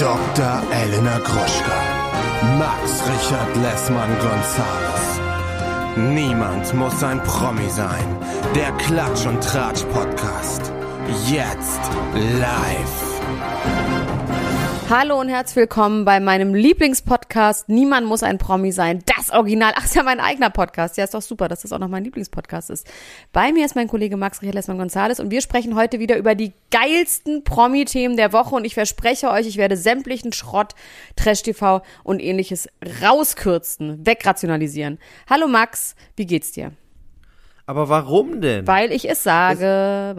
Dr. Elena Gruschka, Max Richard Lessmann-Gonzales. Niemand muss ein Promi sein. Der Klatsch- und Tratsch-Podcast. Jetzt live. Hallo und herzlich willkommen bei meinem Lieblingspodcast Niemand muss ein Promi sein. Das Original. Ach, ist ja mein eigener Podcast. Ja, ist doch super, dass das auch noch mein Lieblingspodcast ist. Bei mir ist mein Kollege Max Richard Lessmann-Gonzales und wir sprechen heute wieder über die geilsten Promi-Themen der Woche und ich verspreche euch, ich werde sämtlichen Schrott, Trash-TV und ähnliches rauskürzen, wegrationalisieren. Hallo Max, wie geht's dir? Aber warum denn? Weil ich sage.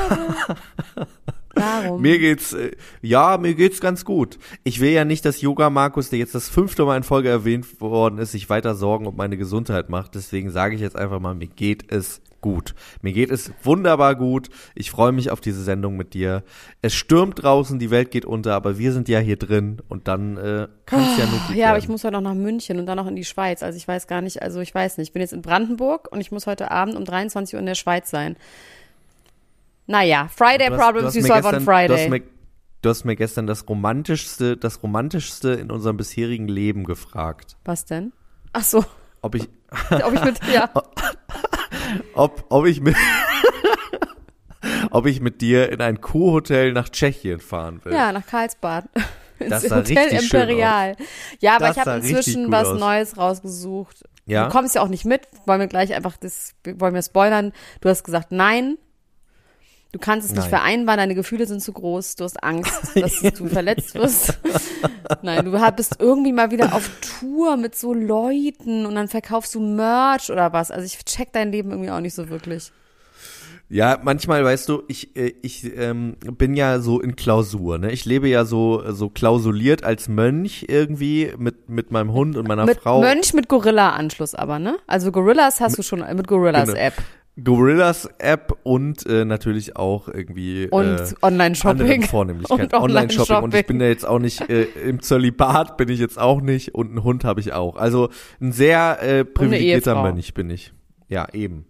Warum? Mir geht's ganz gut. Ich will ja nicht, dass Yoga Markus, der jetzt das 5. Mal in Folge erwähnt worden ist, sich weiter Sorgen um meine Gesundheit macht. Deswegen sage ich jetzt einfach mal, mir geht es gut. Mir geht es wunderbar gut. Ich freue mich auf diese Sendung mit dir. Es stürmt draußen, die Welt geht unter, aber wir sind ja hier drin und dann kann es ja nur gut Ja, werden. aber ich muss heute auch nach München und dann noch in die Schweiz. Also ich weiß nicht. Ich bin jetzt in Brandenburg und ich muss heute Abend um 23 Uhr in der Schweiz sein. Naja, Friday Problems you solve on Friday. Du hast mir gestern das Romantischste in unserem bisherigen Leben gefragt. Was denn? Ach so. Ob ich mit dir in ein Kurhotel nach Tschechien fahren will. Ja, nach Karlsbad. Das ins sah Hotel richtig Imperial. schön aus. Ja, aber Das ich habe sah richtig inzwischen gut was aus. Neues rausgesucht. Ja? Du kommst ja auch nicht mit. Wollen wir spoilern? Du hast gesagt, nein. Du kannst es nicht vereinbaren, deine Gefühle sind zu groß, du hast Angst, dass du verletzt wirst. Nein, du bist irgendwie mal wieder auf Tour mit so Leuten und dann verkaufst du Merch oder was. Also ich check dein Leben irgendwie auch nicht so wirklich. Ja, manchmal, weißt du, ich bin ja so in Klausur, ne? Ich lebe ja so klausuliert als Mönch irgendwie mit meinem Hund und meiner Frau. Mönch mit Gorilla-Anschluss aber, ne? Also Gorillas hast du schon mit Gorillas-App. Gorillas-App und natürlich auch irgendwie und Online-Shopping. Vornehmlichkeit. Online-Shopping. Und ich bin ja jetzt auch nicht, im Zölibat bin ich jetzt auch nicht und einen Hund habe ich auch. Also ein sehr privilegierter Mönch bin ich. Ja, eben.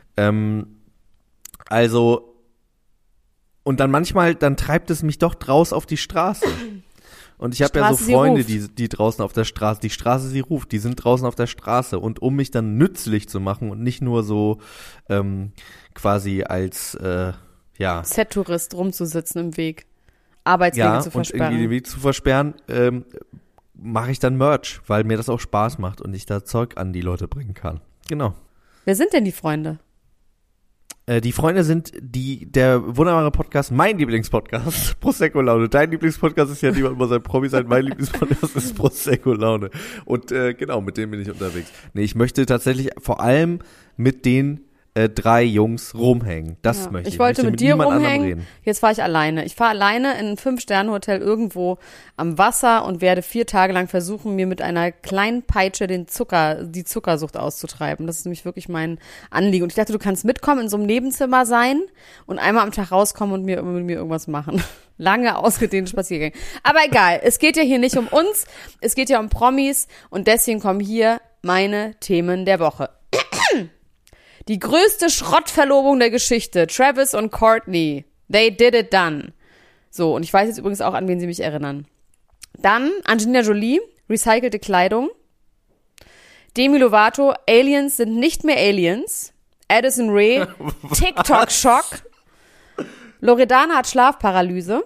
Also, und dann manchmal, dann treibt es mich doch draus auf die Straße. Und ich habe ja so Freunde, die draußen auf der Straße, die Straße sie ruft, die sind draußen auf der Straße. Und um mich dann nützlich zu machen und nicht nur so quasi als Set-Tourist rumzusitzen im Weg, Arbeitswege zu versperren. Und irgendwie den Weg zu versperren, mache ich dann Merch, weil mir das auch Spaß macht und ich da Zeug an die Leute bringen kann. Genau. Wer sind denn die Freunde? Die Freunde sind der wunderbare Podcast, mein Lieblingspodcast, Prosecco Laune. Dein Lieblingspodcast ist ja Niemand muss ein Promi sein, mein Lieblingspodcast ist Prosecco Laune. Und genau, mit dem bin ich unterwegs. Nee, ich möchte tatsächlich vor allem mit den 3 Jungs rumhängen. Das möchte ich. Ich wollte mit dir rumhängen, reden. Jetzt fahre ich alleine. Ich fahre alleine in ein 5-Sterne-Hotel irgendwo am Wasser und werde 4 Tage lang versuchen, mir mit einer kleinen Peitsche die Zuckersucht auszutreiben. Das ist nämlich wirklich mein Anliegen. Und ich dachte, du kannst mitkommen, in so einem Nebenzimmer sein und einmal am Tag rauskommen und mit mir irgendwas machen. Lange ausgedehnte Spaziergänge. Aber egal, es geht ja hier nicht um uns, es geht ja um Promis und deswegen kommen hier meine Themen der Woche. Die größte Schrottverlobung der Geschichte. Travis und Courtney. They did it done. So, und ich weiß jetzt übrigens auch, an wen sie mich erinnern. Dann Angelina Jolie, recycelte Kleidung. Demi Lovato, Aliens sind nicht mehr Aliens. Addison Rae, TikTok-Schock. Loredana hat Schlafparalyse.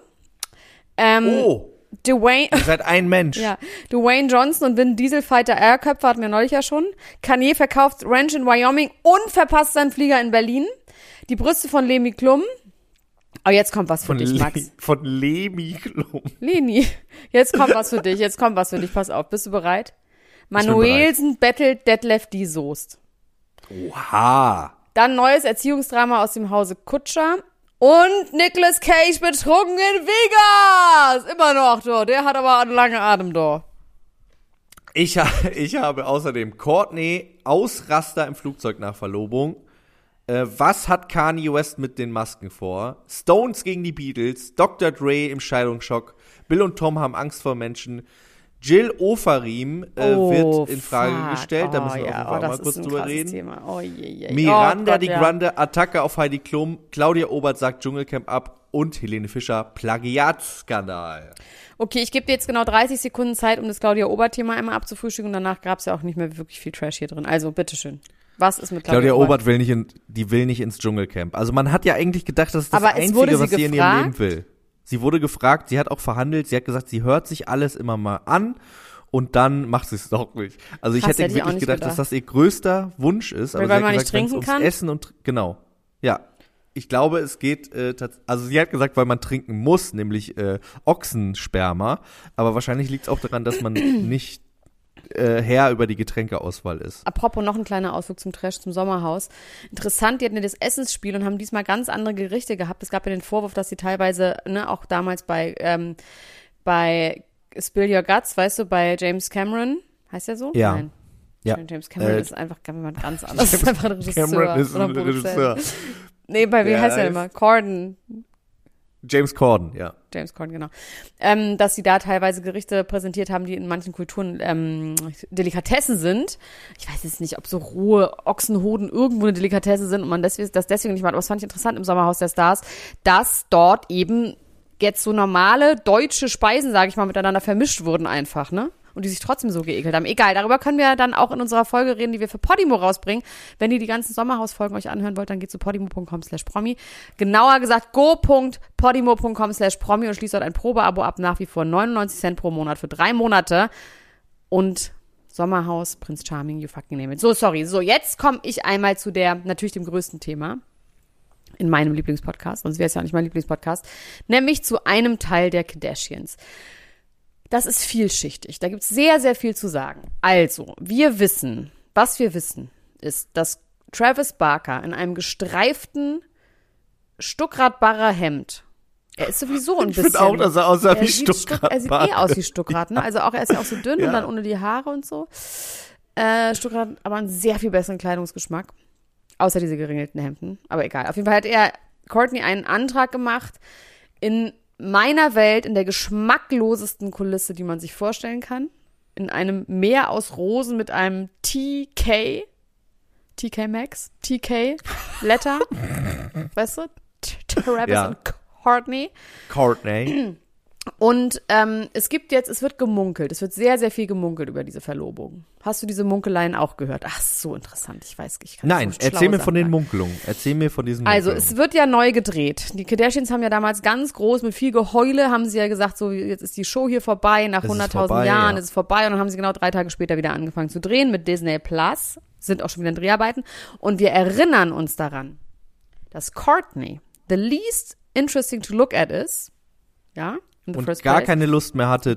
Ihr seid ein Mensch. Ja, Dwayne Johnson und Vin Diesel Fighter Airköpfe hatten wir neulich ja schon. Kanye verkauft Ranch in Wyoming und verpasst seinen Flieger in Berlin. Die Brüste von Lemi Klum. Aber jetzt kommt was für dich, Max. Von Lemi Klum. Leni, jetzt kommt was für dich. Pass auf, bist du bereit? Manuelsen bettelt Detlef die Soest. Oha. Dann neues Erziehungsdrama aus dem Hause Kutscher. Und Nicolas Cage betrunken in Vegas. Immer noch, doch. Der hat aber einen langen Atem, doch. Ich habe außerdem Courtney Ausraster im Flugzeug nach Verlobung. Was hat Kanye West mit den Masken vor? Stones gegen die Beatles. Dr. Dre im Scheidungsschock. Bill und Tom haben Angst vor Menschen. Jill Ofarim wird in Frage gestellt, da müssen wir auf jeden Fall mal kurz drüber reden. Thema. Oh, je. Miranda Gott, die Grande, Attacke auf Heidi Klum, Claudia Obert sagt Dschungelcamp ab und Helene Fischer, Plagiatskandal. Okay, ich gebe dir jetzt genau 30 Sekunden Zeit, um das Claudia Obert-Thema einmal abzufrühstücken und danach gab es ja auch nicht mehr wirklich viel Trash hier drin. Also, bitteschön. Was ist mit Claudia Obert? Will nicht ins Dschungelcamp. Also man hat ja eigentlich gedacht, das ist das Einzige, was sie in ihrem Leben will. Sie wurde gefragt, sie hat auch verhandelt, sie hat gesagt, sie hört sich alles immer mal an und dann macht sie es doch nicht. Also ich hätte wirklich gedacht, dass das ihr größter Wunsch ist. Aber weil man nicht trinken kann? Essen und genau. Ja. Ich glaube, es geht also sie hat gesagt, weil man trinken muss, nämlich Ochsensperma. Aber wahrscheinlich liegt es auch daran, dass man nicht Herr über die Getränkeauswahl ist. Apropos noch ein kleiner Ausflug zum Trash, zum Sommerhaus. Interessant, die hatten ja das Essensspiel und haben diesmal ganz andere Gerichte gehabt. Es gab ja den Vorwurf, dass sie teilweise, auch damals bei Spill Your Guts, weißt du, bei James Cameron, heißt der so? Ja. Nein. Ja. James Cameron ist einfach jemand ganz anderes. Das ist einfach ein Regisseur. Cameron ist ein Regisseur. Nee, wie heißt der immer? Corden. James Corden, ja. James Corden, genau. Dass sie da teilweise Gerichte präsentiert haben, die in manchen Kulturen Delikatessen sind. Ich weiß jetzt nicht, ob so rohe Ochsenhoden irgendwo eine Delikatesse sind und man das deswegen nicht macht. Aber das fand ich interessant im Sommerhaus der Stars, dass dort eben jetzt so normale deutsche Speisen, sage ich mal, miteinander vermischt wurden einfach, ne? Und die sich trotzdem so geekelt haben. Egal, darüber können wir dann auch in unserer Folge reden, die wir für Podimo rausbringen. Wenn ihr die ganzen Sommerhausfolgen euch anhören wollt, dann geht zu podimo.com/promi. Genauer gesagt, go.podimo.com/promi und schließt dort ein Probeabo ab, nach wie vor 99 Cent pro Monat für 3 Monate. Und Sommerhaus, Prince Charming, you fucking name it. So, sorry. So, jetzt komme ich einmal zu natürlich dem größten Thema in meinem Lieblingspodcast, sonst wäre es ja nicht mein Lieblingspodcast, nämlich zu einem Teil der Kardashians. Das ist vielschichtig. Da gibt es sehr, sehr viel zu sagen. Also, was wir wissen, ist, dass Travis Barker in einem gestreiften Stuckrad-Barrer Hemd, er ist sowieso ein bisschen. Ich finde auch, dass er aussah wie Stuckrad. Er sieht aus wie Stuckrad, ne? Also auch, er ist ja auch so dünn und dann ohne die Haare und so. Stuckrad, aber einen sehr viel besseren Kleidungsgeschmack. Außer diese geringelten Hemden. Aber egal. Auf jeden Fall hat Kourtney einen Antrag gemacht in meiner Welt, in der geschmacklosesten Kulisse, die man sich vorstellen kann. In einem Meer aus Rosen mit einem TK Maxx, TK Letter, weißt du? Travis und Kourtney. Und es wird gemunkelt, es wird sehr, sehr viel gemunkelt über diese Verlobung. Hast du diese Munkeleien auch gehört? Ach, so interessant, ich weiß nicht. Nein, erzähl mir von den Munkelungen. Erzähl mir von diesen Munkelungen. Also, es wird ja neu gedreht. Die Kardashians haben ja damals ganz groß, mit viel Geheule, haben sie ja gesagt, so, jetzt ist die Show hier vorbei, nach 100.000 Jahren ist es vorbei. Und dann haben sie genau 3 Tage später wieder angefangen zu drehen mit Disney Plus. Sind auch schon wieder in Dreharbeiten. Und wir erinnern uns daran, dass Kourtney the least interesting to look at is. Ja. Und gar keine Lust mehr hatte.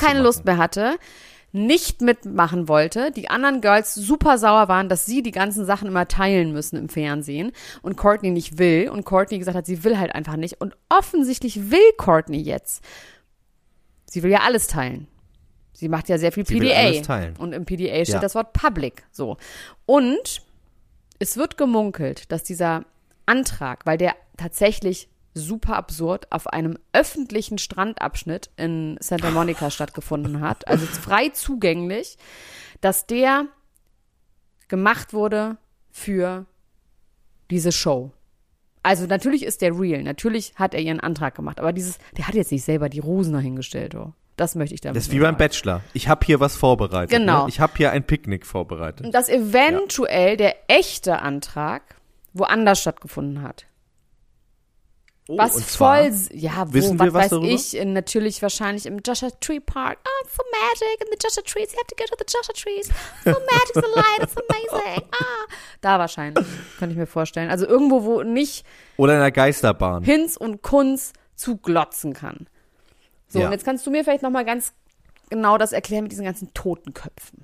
Nicht mitmachen wollte, die anderen Girls super sauer waren, dass sie die ganzen Sachen immer teilen müssen im Fernsehen und Kourtney nicht will und Kourtney gesagt hat, sie will halt einfach nicht und offensichtlich will Kourtney jetzt. Sie will ja alles teilen. Sie macht ja sehr viel PDA und im PDA steht das Wort Public, so. Und es wird gemunkelt, dass dieser Antrag, weil der tatsächlich super absurd auf einem öffentlichen Strandabschnitt in Santa Monica stattgefunden hat, also frei zugänglich, dass der gemacht wurde für diese Show. Also natürlich ist der real, natürlich hat er ihren Antrag gemacht, aber der hat jetzt nicht selber die Rosen dahingestellt, oh. Das möchte ich damit Das ist wie beim Bachelor. Ich habe hier was vorbereitet. Genau. Ne? Ich habe hier ein Picknick vorbereitet. Und dass eventuell der echte Antrag woanders stattgefunden hat. Oh, was voll, was weiß darüber? ich, natürlich wahrscheinlich im Joshua Tree Park. Oh, it's so magic in the Joshua Trees. You have to go to the Joshua Trees. So magic, so light, it's amazing. Da wahrscheinlich, könnte ich mir vorstellen. Also irgendwo, wo nicht oder in einer Geisterbahn Hinz und Kunz zu glotzen kann. So, und jetzt kannst du mir vielleicht nochmal ganz genau das erklären mit diesen ganzen Totenköpfen.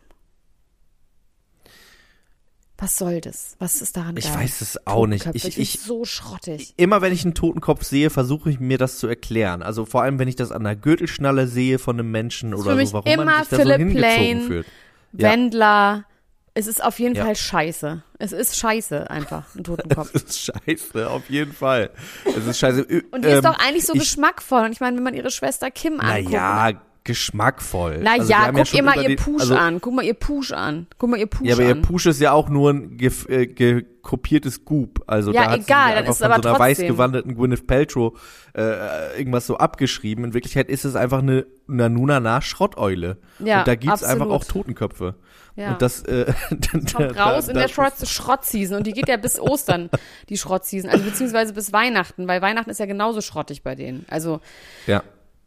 Was soll das? Was ist daran geil? Ich weiß es auch nicht. Ich so schrottig. Immer wenn ich einen Totenkopf sehe, versuche ich mir das zu erklären. Also vor allem, wenn ich das an der Gürtelschnalle sehe von einem Menschen oder so, warum man sich da so hingezogen fühlt. Wendler. Es ist auf jeden Fall scheiße. Es ist scheiße einfach, ein Totenkopf. Es ist scheiße, auf jeden Fall. Es ist scheiße. Und die ist doch eigentlich so geschmackvoll. Und ich meine, wenn man ihre Schwester Kim anguckt. Naja, geschmackvoll. Naja, wir haben guck ihr mal über ihr Push an. Guck mal ihr Push an. Ja, aber ihr Push ist ja auch nur ein kopiertes Goop. Also ja, da hat egal, sie dann einfach ist von aber so einer trotzdem. weiß gewandeten Gwyneth Paltrow irgendwas so abgeschrieben. In Wirklichkeit ist es einfach eine Nuna-Schrotteule. Ja, und da gibt's absolut. einfach auch Totenköpfe. Ja. Und das kommt raus in der Schrottseason und die geht ja bis Ostern, die Schrottseason, also beziehungsweise bis Weihnachten, weil Weihnachten ist ja genauso schrottig bei denen. Also ja.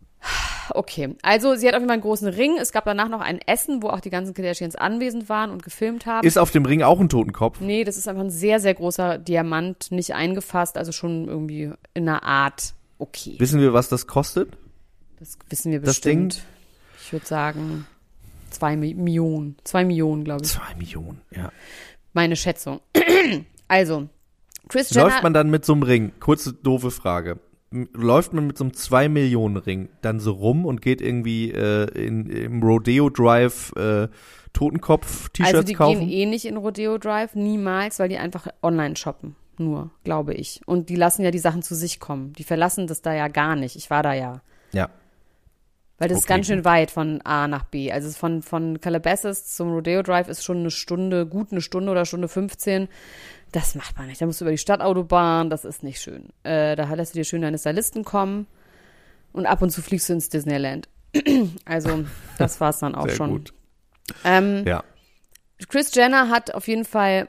okay, also sie hat auf jeden Fall einen großen Ring. Es gab danach noch ein Essen, wo auch die ganzen Kardashians anwesend waren und gefilmt haben. Ist auf dem Ring auch ein Totenkopf? Nee, das ist einfach ein sehr, sehr großer Diamant, nicht eingefasst, also schon irgendwie in einer Art okay. Wissen wir, was das kostet? Das wissen wir Das bestimmt. Ich würde sagen 2 Millionen. 2 Millionen, glaube ich. 2 Millionen, ja. Meine Schätzung. Also, Kris Jenner. Läuft man dann mit so einem Ring? Kurze, doofe Frage. Läuft man mit so einem 2-Millionen-Ring dann so rum und geht irgendwie im Rodeo Drive Totenkopf-T-Shirts also die kaufen? gehen eh nicht in Rodeo Drive, niemals, weil die einfach online shoppen. Nur, glaube ich. Und die lassen ja die Sachen zu sich kommen. Die verlassen das da ja gar nicht. Ich war da ja. Ja. Weil das ist Okay, ganz schön weit von A nach B. Also von Calabasas zum Rodeo Drive ist schon eine Stunde, gut eine Stunde oder Stunde 15. Das macht man nicht. Da musst du über die Stadtautobahn, das ist nicht schön. Da lässt du dir schön deine Stylisten kommen und ab und zu fliegst du ins Disneyland. Also, das war's dann auch Sehr schon. gut. Ja. Kris Jenner hat auf jeden Fall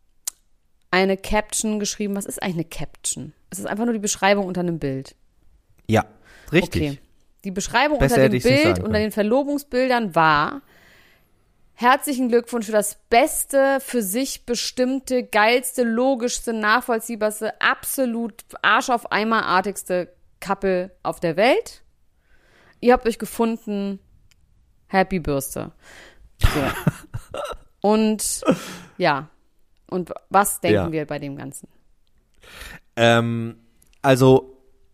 eine Caption geschrieben. Was ist eigentlich eine Caption? Es ist einfach nur die Beschreibung unter einem Bild. Ja, richtig. Okay. Die Beschreibung Besser unter hätte dem ich's nicht Bild, sagen unter können. den Verlobungsbildern war: Herzlichen Glückwunsch für das beste, für sich bestimmte, geilste, logischste, nachvollziehbarste, absolut Arsch auf Eimer-artigste Couple auf der Welt. Ihr habt euch gefunden. Happy Birthday. So. Und ja. Und was denken wir bei dem Ganzen? Also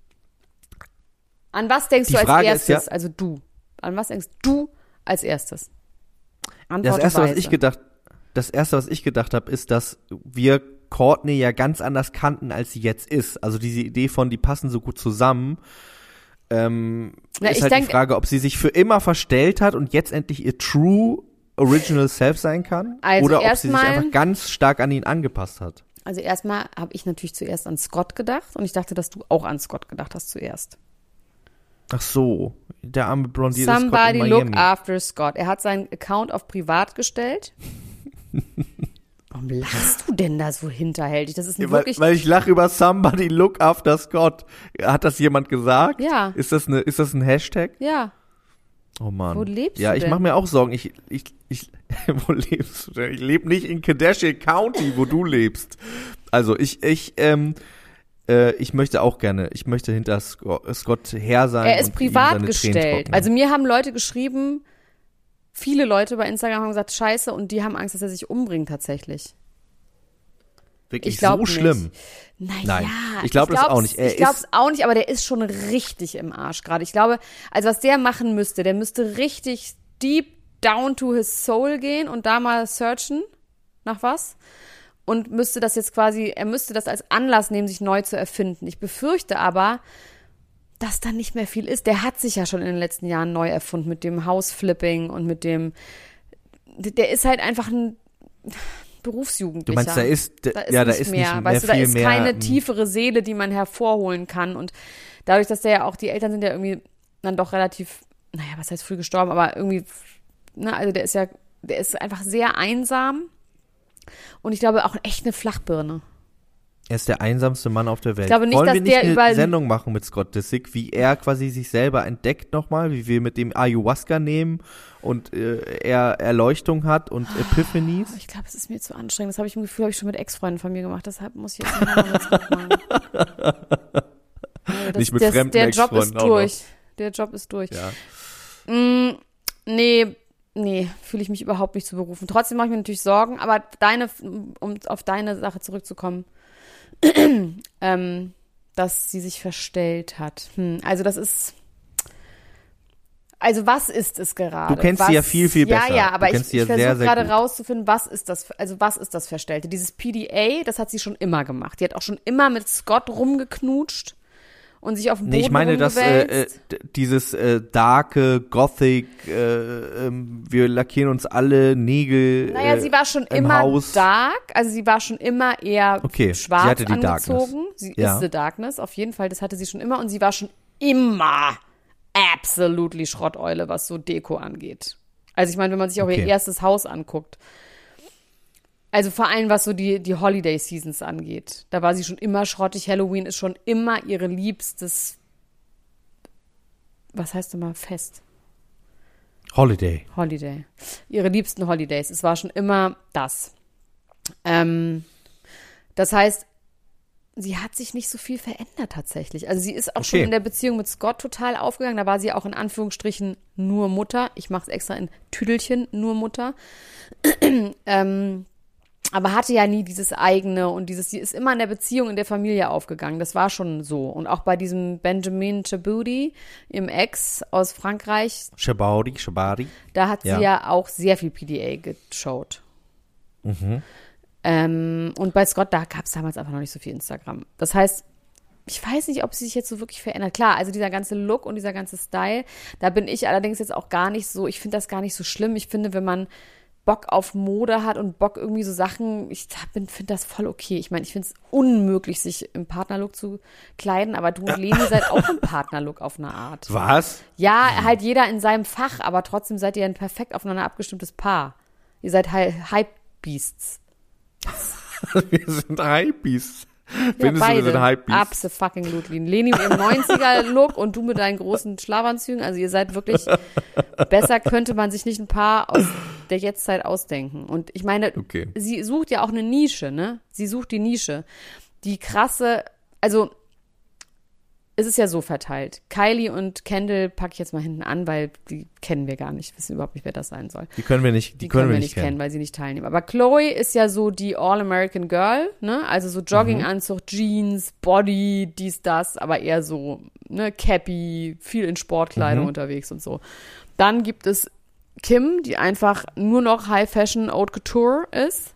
An was denkst Die du als Frage ist erstes? ja- Also du. An was denkst du als erstes? das Antworte erste, was weise. ich gedacht habe, ist, dass wir Kourtney ja ganz anders kannten, als sie jetzt ist. Also diese Idee von, die passen so gut zusammen, ist ich halt denk- die Frage, ob sie sich für immer verstellt hat und jetzt endlich ihr true original self sein kann, Also oder ob sie sich erstmal- einfach ganz stark an ihn angepasst hat. Also erstmal habe ich natürlich zuerst an Scott gedacht und ich dachte, dass du auch an Scott gedacht hast zuerst. Ach so, der arme blondierte Scott in Somebody Miami. look after Scott. Er hat seinen Account auf privat gestellt. Warum lachst du denn da so hinterhältig? Das ist ein wirklich... Weil ich lache über Somebody look after Scott. Hat das jemand gesagt? Ja. Ist das ein Hashtag? Ja, Oh Mann. Wo lebst ja, du ich denn? mache mir auch Sorgen. Wo lebst du denn? Ich lebe nicht in Kardashian County, wo du lebst. Also ich möchte auch gerne, ich möchte hinter Scott her sein. er ist und ihm privat seine Tränen gestellt. trocknen. Also mir haben Leute geschrieben, viele Leute bei Instagram haben gesagt, scheiße, und die haben Angst, dass er sich umbringt tatsächlich. Wirklich Ich glaube so schlimm. Naja, Nein, ich glaube das auch nicht. Ich glaube es auch nicht, aber der ist schon richtig im Arsch gerade. Ich glaube, also was der machen müsste, der müsste richtig deep down to his soul gehen und da mal searchen nach was. Und müsste das jetzt quasi, er müsste das als Anlass nehmen, sich neu zu erfinden. Ich befürchte aber, dass da nicht mehr viel ist. Der hat sich ja schon in den letzten Jahren neu erfunden mit dem Houseflipping und mit dem, der ist halt einfach ein Berufsjugendlicher. Du meinst, da ist nicht mehr, weißt du, da viel ist mehr, keine tiefere Seele, die man hervorholen kann. Und dadurch, dass der ja auch, die Eltern sind ja irgendwie dann doch relativ, naja, was heißt früh gestorben, aber irgendwie, ne, also der ist einfach sehr einsam. Und ich glaube auch echt eine Flachbirne. Er ist der einsamste Mann auf der Welt. Ich glaube nicht, Wollen dass wir nicht der eine überall- Sendung machen mit Scott Disick, wie er quasi sich selber entdeckt nochmal, wie wir mit dem Ayahuasca nehmen und er Erleuchtung hat und Epiphanies? Ich glaube, es ist mir zu anstrengend. Das habe ich im Gefühl, habe ich schon mit Ex-Freunden von mir gemacht. Deshalb muss ich jetzt nochmal mit Scott machen. Also Nicht mit fremden der Job ist Ex-Freunden auch durch. Der Job ist durch. Ja. Nee, fühle ich mich überhaupt nicht zu berufen. Trotzdem mache ich mir natürlich Sorgen, aber um auf deine Sache zurückzukommen, dass sie sich verstellt hat. Also das ist, also was ist es gerade? Du kennst sie ja viel, viel besser. Ja, aber Du ich kennst sie ja sehr, versuche sehr gerade gut. rauszufinden, was ist das Verstellte? Dieses PDA, das hat sie schon immer gemacht. Die hat auch schon immer mit Scott rumgeknutscht und sich auf den Boden Nee, ich meine, dass rumwälzt. dieses darke Gothic, wir lackieren uns alle Nägel Naja, sie war schon im immer Haus. dark, also sie war schon immer eher Okay, sie schwarz hatte die angezogen. Darkness. Sie Ja. ist the Darkness, auf jeden Fall, das hatte sie schon immer und sie war schon immer absolutely Schrotteule, was so Deko angeht. Also ich meine, wenn man sich auch ihr Okay. erstes Haus anguckt, also vor allem, was so die Holiday Seasons angeht, da war sie schon immer schrottig. Halloween ist schon immer ihre liebstes, was heißt immer Fest? Holiday. Holiday. Ihre liebsten Holidays. Es war schon immer das. Das heißt, sie hat sich nicht so viel verändert tatsächlich. Also sie ist auch schon in der Beziehung mit Scott total aufgegangen. Da war sie auch in Anführungsstrichen nur Mutter. Ich mache es extra in Tüdelchen, nur Mutter. Aber hatte ja nie dieses eigene und sie ist immer in der Beziehung, in der Familie aufgegangen. Das war schon so. Und auch bei diesem Benjamin Chaboudi, ihrem Ex aus Frankreich, Shabari. da hat sie ja auch sehr viel PDA geschaut. Und bei Scott, da gab es damals einfach noch nicht so viel Instagram. Das heißt, ich weiß nicht, ob sie sich jetzt so wirklich verändert. Klar, also dieser ganze Look und dieser ganze Style, da bin ich allerdings jetzt auch gar nicht so, ich finde das gar nicht so schlimm. Ich finde, wenn man Bock auf Mode hat und Bock irgendwie so Sachen, ich finde das voll okay. Ich meine, ich finde es unmöglich, sich im Partnerlook zu kleiden, aber du und Leni seid auch im Partnerlook auf eine Art. Was? Ja, halt jeder in seinem Fach, aber trotzdem seid ihr ein perfekt aufeinander abgestimmtes Paar. Ihr seid halt Hype-Beasts. Wir sind Hypebeasts. Ja, Findest du, wir beide. sind Hypebeasts? Absolutely. Leni mit ihrem 90er-Look und du mit deinen großen Schlafanzügen. Also ihr seid wirklich, besser könnte man sich nicht ein Paar aus der Jetztzeit ausdenken. Und ich meine, Okay. sie sucht ja auch eine Nische, ne? Sie sucht die Nische. Die krasse, also es ist ja so verteilt. Kylie und Kendall packe ich jetzt mal hinten an, weil die kennen wir gar nicht, wissen überhaupt nicht, wer das sein soll. Die können wir nicht, Die können wir nicht kennen, weil sie nicht teilnehmen. Aber Chloe ist ja so die All-American Girl, ne? Also so Jogginganzug, Jeans, Body, dies, das, aber eher so, ne, Cappy, viel in Sportkleidung unterwegs und so. Dann gibt es Kim, die einfach nur noch High Fashion Haute Couture ist.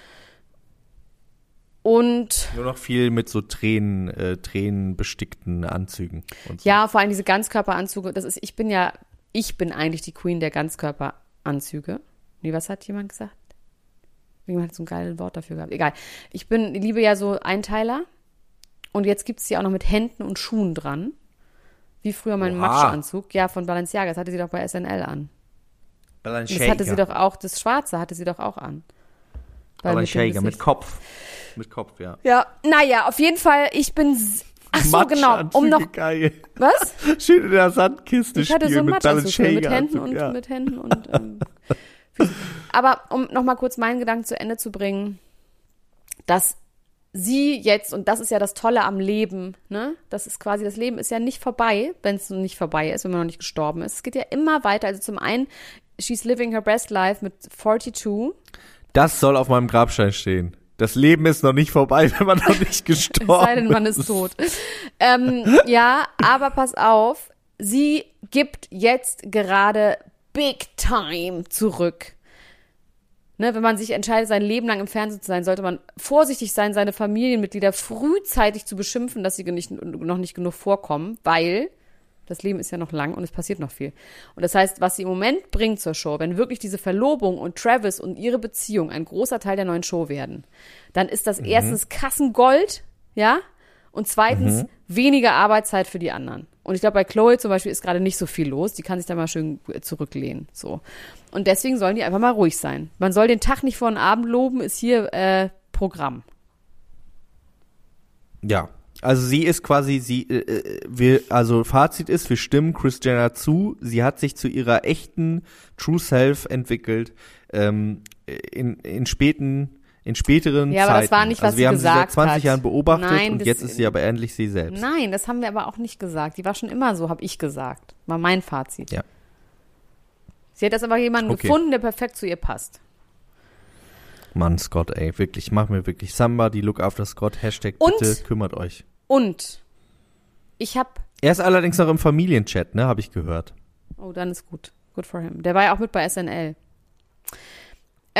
Und Nur noch viel mit so tränenbestickten Anzügen. Und so. ja, vor allem diese Ganzkörperanzüge, ich bin eigentlich die Queen der Ganzkörperanzüge. Nee, was hat jemand gesagt? Jemand hat so ein geiles Wort dafür gehabt. Egal. Ich liebe ja so Einteiler. Und jetzt gibt es die auch noch mit Händen und Schuhen dran. Wie früher mein Matschanzug. Ja, von Balenciaga. Das hatte sie doch bei SNL an. Und das hatte sie doch auch, das Schwarze hatte sie doch auch an. Balenciaga mit Kopf. Mit Kopf, ja. Ja, naja, auf jeden Fall, ach so, genau, um noch, Geil. was? Schön in der Sandkiste Ich hatte so einen mit Matschanzug mit Händen Balenciaga-Anzug, und ja. mit Händen und Füßen. Aber um noch mal kurz meinen Gedanken zu Ende zu bringen, dass sie jetzt, und das ist ja das Tolle am Leben, ne? Das ist quasi, das Leben ist ja nicht vorbei, wenn es noch nicht vorbei ist, wenn man noch nicht gestorben ist. Es geht ja immer weiter. Also zum einen, she's living her best life mit 42. Das soll auf meinem Grabstein stehen. Das Leben ist noch nicht vorbei, wenn man noch nicht gestorben ist. Es sei denn, man ist tot. Ja, aber pass auf, sie gibt jetzt gerade Big Time zurück. Ne, wenn man sich entscheidet, sein Leben lang im Fernsehen zu sein, sollte man vorsichtig sein, seine Familienmitglieder frühzeitig zu beschimpfen, dass sie noch nicht genug vorkommen, weil das Leben ist ja noch lang und es passiert noch viel. Und das heißt, was sie im Moment bringt zur Show, wenn wirklich diese Verlobung und Travis und ihre Beziehung ein großer Teil der neuen Show werden, dann ist das erstens Kassengold, ja, und zweitens weniger Arbeitszeit für die anderen. Und ich glaube, bei Chloe zum Beispiel ist gerade nicht so viel los. Die kann sich da mal schön zurücklehnen. So. Und deswegen sollen die einfach mal ruhig sein. Man soll den Tag nicht vor den Abend loben, ist hier Programm. Ja, also sie ist quasi, also Fazit ist, wir stimmen Kris Jenner zu. Sie hat sich zu ihrer echten True Self entwickelt, in späteren Ja, aber Zeiten. das war nicht, was also sie wir haben gesagt sie seit 20 hat. Jahren beobachtet Nein, und jetzt ist sie aber endlich sie selbst. Nein, das haben wir aber auch nicht gesagt. Die war schon immer so, habe ich gesagt. War mein Fazit. Ja. Sie hat jetzt aber jemanden Okay. gefunden, der perfekt zu ihr passt. Mann, Scott, ey, wirklich, mach mir wirklich somebody look after Scott, Hashtag Und- bitte kümmert euch. Und ich habe, Er ist allerdings noch im Familienchat, ne, habe ich gehört. oh, dann ist gut. Good for him. Der war ja auch mit bei SNL.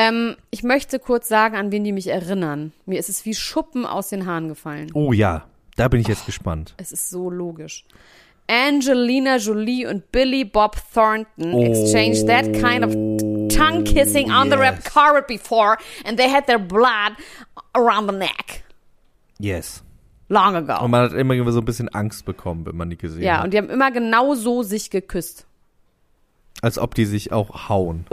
Ich möchte kurz sagen, an wen die mich erinnern. Mir ist es wie Schuppen aus den Haaren gefallen. Oh ja, Da bin ich jetzt gespannt. Es ist so logisch. Angelina Jolie und Billy Bob Thornton exchanged that kind of tongue kissing on the red carpet before, and they had their blood around the neck. Yes. Long ago. Und man hat immer so ein bisschen Angst bekommen, wenn man die gesehen hat. Ja, und die haben immer genau so sich geküsst. Als ob die sich auch hauen.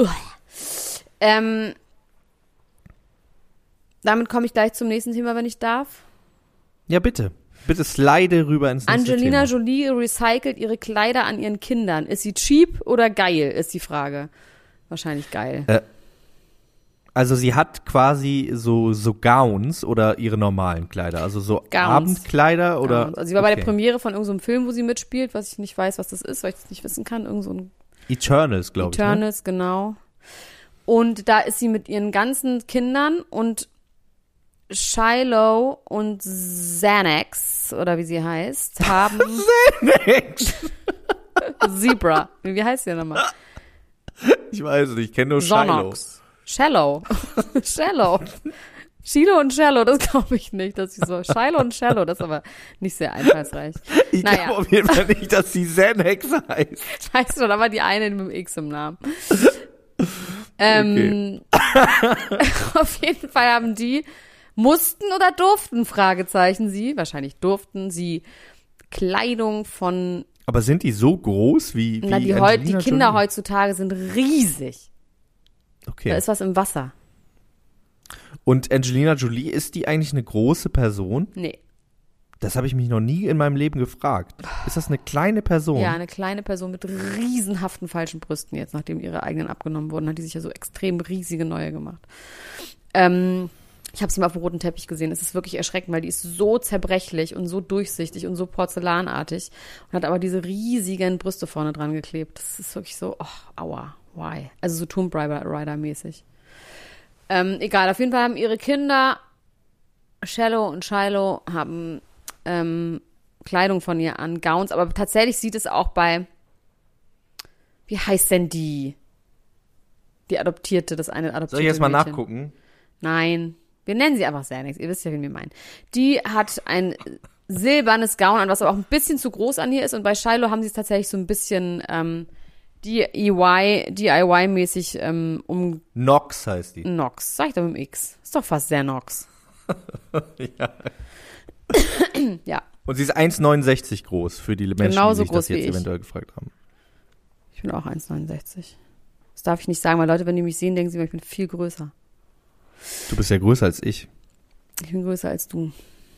Damit komme ich gleich zum nächsten Thema, wenn ich darf. Ja, bitte. Bitte slide rüber ins nächste Angelina Thema. Jolie recycelt ihre Kleider an ihren Kindern. Ist sie cheap oder geil, ist die Frage. Wahrscheinlich geil. Also sie hat quasi so Gowns oder ihre normalen Kleider, also so Gowns. Abendkleider oder. Gowns. Also sie war bei der Premiere von irgendeinem Film, wo sie mitspielt, was ich nicht weiß, was das ist, weil ich das nicht wissen kann. Irgend so ein Eternals, glaube ich. Eternals, genau. Und da ist sie mit ihren ganzen Kindern und Shiloh und Xanax, oder wie sie heißt, haben Xanax! Zebra. Wie heißt sie nochmal? Ich weiß nicht, ich kenne nur Shiloh. Sonox. Shallow. Shiloh und Shallow, das glaube ich nicht, dass sie so. Shiloh und Shallow, das ist aber nicht sehr einfallsreich. Ich glaube auf jeden Fall nicht, dass sie Xanax heißt. Heißt schon, aber die eine mit dem X im Namen. Okay. Auf jeden Fall haben die mussten oder durften, Fragezeichen, wahrscheinlich durften sie Kleidung von. Aber sind die so groß wie Die Angelina Kinder Jolie? heutzutage sind riesig. Okay. Da ist was im Wasser. Und Angelina Jolie, ist die eigentlich eine große Person? Nee. Das habe ich mich noch nie in meinem Leben gefragt. Ist das eine kleine Person? Ja, eine kleine Person mit riesenhaften falschen Brüsten jetzt, nachdem ihre eigenen abgenommen wurden, hat die sich ja so extrem riesige neue gemacht. Ich habe sie mal auf dem roten Teppich gesehen. Es ist wirklich erschreckend, weil die ist so zerbrechlich und so durchsichtig und so porzellanartig und hat aber diese riesigen Brüste vorne dran geklebt. Das ist wirklich so, aua, why? Also so Tomb Raider-mäßig. Egal, auf jeden Fall haben ihre Kinder, Shallow und Shiloh, haben Kleidung von ihr an, Gowns, aber tatsächlich sieht es auch bei, wie heißt denn die Adoptierte, das eine adoptierte Soll ich jetzt mal Mädchen? nachgucken? Nein, wir nennen sie einfach Xanax, ihr wisst ja, wen wir meinen. Die hat ein silbernes Gown an, was aber auch ein bisschen zu groß an ihr ist und bei Shiloh haben sie es tatsächlich so ein bisschen DIY-mäßig Nox heißt die. Nox, sag ich doch mit dem X. Ist doch fast sehr Nox. Ja. Ja. Und sie ist 1,69 groß für die Menschen, Genauso die sich das groß wie jetzt ich. eventuell gefragt haben. Ich bin auch 1,69. Das darf ich nicht sagen, weil Leute, wenn die mich sehen, denken sie, ich bin viel größer. Du bist ja größer als ich. Ich bin größer als du.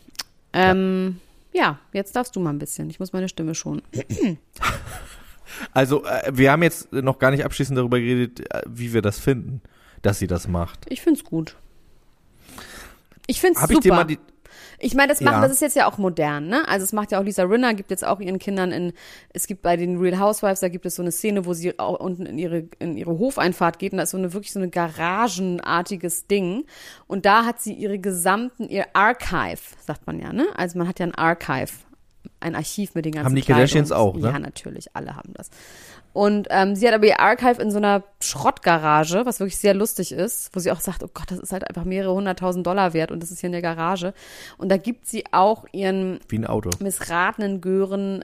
Ja, jetzt darfst du mal ein bisschen. Ich muss meine Stimme schonen. Also, wir haben jetzt noch gar nicht abschließend darüber geredet, wie wir das finden, dass sie das macht. Ich find's gut. Ich find's Hab super. ich dir mal die Ich meine, das ist jetzt ja auch modern, ne? Also es macht ja auch Lisa Rinna, gibt jetzt auch ihren Kindern es gibt bei den Real Housewives, da gibt es so eine Szene, wo sie auch unten in ihre Hofeinfahrt geht und da ist wirklich so eine garagenartiges Ding und da hat sie ihr Archive, sagt man ja, ne? Also man hat ja ein Archive, ein Archiv mit den ganzen Haben die Kardashians auch, ne? Ja, natürlich, alle haben das. Und sie hat aber ihr Archive in so einer Schrottgarage, was wirklich sehr lustig ist, wo sie auch sagt, oh Gott, das ist halt einfach mehrere 100.000 $ wert und das ist hier in der Garage. Und da gibt sie auch ihren wie ein Auto. missratenen Gören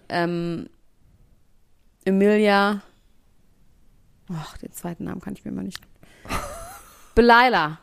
Emilia, den zweiten Namen kann ich mir mal nicht. Delilah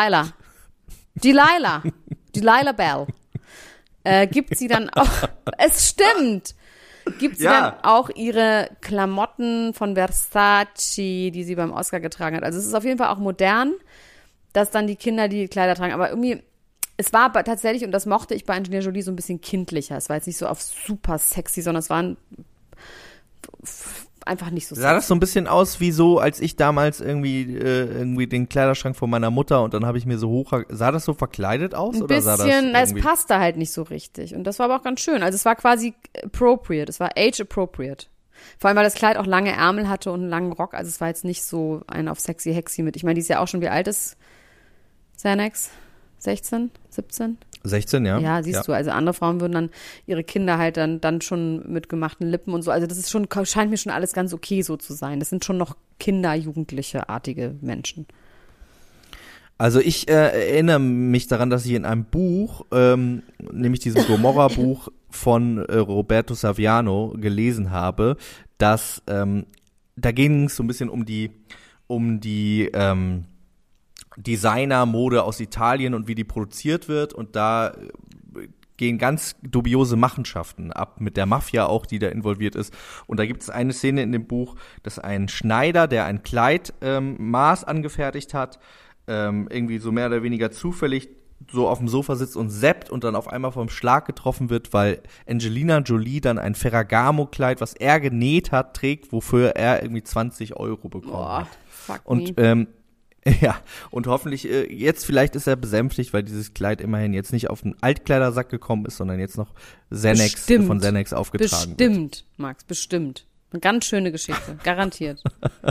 Bell. Gibt sie dann auch, es stimmt, gibt sie dann auch ihre Klamotten von Versace, die sie beim Oscar getragen hat. Also es ist auf jeden Fall auch modern, dass dann die Kinder die Kleider tragen. Aber irgendwie, es war tatsächlich, und das mochte ich bei Angelina Jolie, so ein bisschen kindlicher. Es war jetzt nicht so auf super sexy, sondern es waren einfach nicht so sexy. Sah das so ein bisschen aus wie so, als ich damals irgendwie den Kleiderschrank von meiner Mutter und dann habe ich mir so sah das so verkleidet aus? Ein oder bisschen, sah das es passte halt nicht so richtig. Und das war aber auch ganz schön. Also es war quasi appropriate, es war age appropriate. Vor allem, weil das Kleid auch lange Ärmel hatte und einen langen Rock. Also es war jetzt nicht so ein auf sexy Hexy mit. Ich meine, die ist ja auch schon, wie alt ist Xanax? 16? 17? 16, ja. Ja, siehst du, also andere Frauen würden dann ihre Kinder halt dann schon mit gemachten Lippen und so. Also das ist schon, scheint mir schon alles ganz okay so zu sein. Das sind schon noch Kinder, Jugendliche-artige Menschen. Also ich erinnere mich daran, dass ich in einem Buch, nämlich diesem Gomorra-Buch von Roberto Saviano gelesen habe, dass da ging es so ein bisschen um die Designer-Mode aus Italien und wie die produziert wird, und da gehen ganz dubiose Machenschaften ab, mit der Mafia auch, die da involviert ist. Und da gibt es eine Szene in dem Buch, dass ein Schneider, der ein Kleid Maß angefertigt hat, irgendwie so mehr oder weniger zufällig so auf dem Sofa sitzt und zappt und dann auf einmal vom Schlag getroffen wird, weil Angelina Jolie dann ein Ferragamo-Kleid, was er genäht hat, trägt, wofür er irgendwie 20 € bekommen hat. Fuck Und me. ja, und hoffentlich, jetzt vielleicht ist er besänftigt, weil dieses Kleid immerhin jetzt nicht auf den Altkleidersack gekommen ist, sondern jetzt noch von Xanax aufgetragen wird. Bestimmt, Max, bestimmt. Eine ganz schöne Geschichte, garantiert.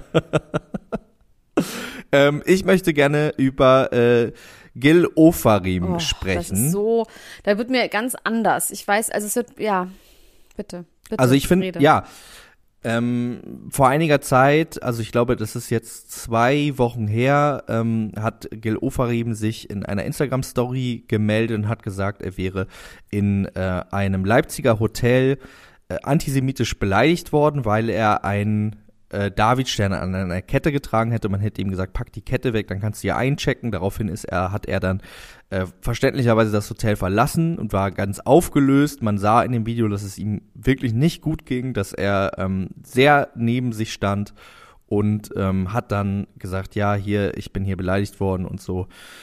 Ich möchte gerne über Gil Ofarim sprechen. Das ist so, da wird mir ganz anders. Ich weiß, also es wird, ja, bitte. Also ich finde, ja, vor einiger Zeit, also ich glaube, das ist jetzt 2 Wochen her, hat Gil Ofarim sich in einer Instagram-Story gemeldet und hat gesagt, er wäre in einem Leipziger Hotel antisemitisch beleidigt worden, weil er einen Davidstern an einer Kette getragen hätte. Man hätte ihm gesagt, pack die Kette weg, dann kannst du hier einchecken. Daraufhin hat er dann verständlicherweise das Hotel verlassen und war ganz aufgelöst. Man sah in dem Video, dass es ihm wirklich nicht gut ging, dass er sehr neben sich stand und hat dann gesagt, ja, hier, ich bin hier beleidigt worden und so.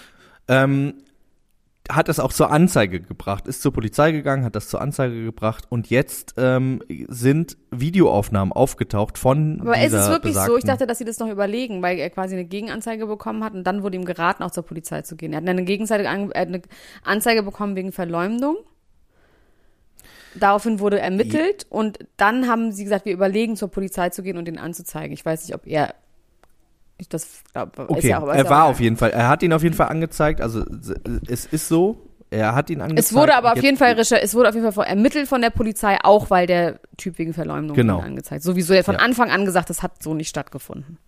Hat es auch zur Anzeige gebracht, ist zur Polizei gegangen, hat das zur Anzeige gebracht und jetzt sind Videoaufnahmen aufgetaucht von Aber dieser ist es wirklich besagten, so? Ich dachte, dass sie das noch überlegen, weil er quasi eine Gegenanzeige bekommen hat und dann wurde ihm geraten, auch zur Polizei zu gehen. Er hat eine Anzeige bekommen wegen Verleumdung. Daraufhin wurde ermittelt und dann haben sie gesagt, wir überlegen, zur Polizei zu gehen und ihn anzuzeigen. Ich weiß nicht, ob er das glaube, okay, er war auf jeden Fall, er hat ihn auf jeden Fall angezeigt, also es ist so, er hat ihn angezeigt. Es wurde aber auf jeden Fall ermittelt von der Polizei, auch weil der Typ wegen Verleumdung ihn angezeigt. Sowieso er von Anfang an gesagt, das hat so nicht stattgefunden.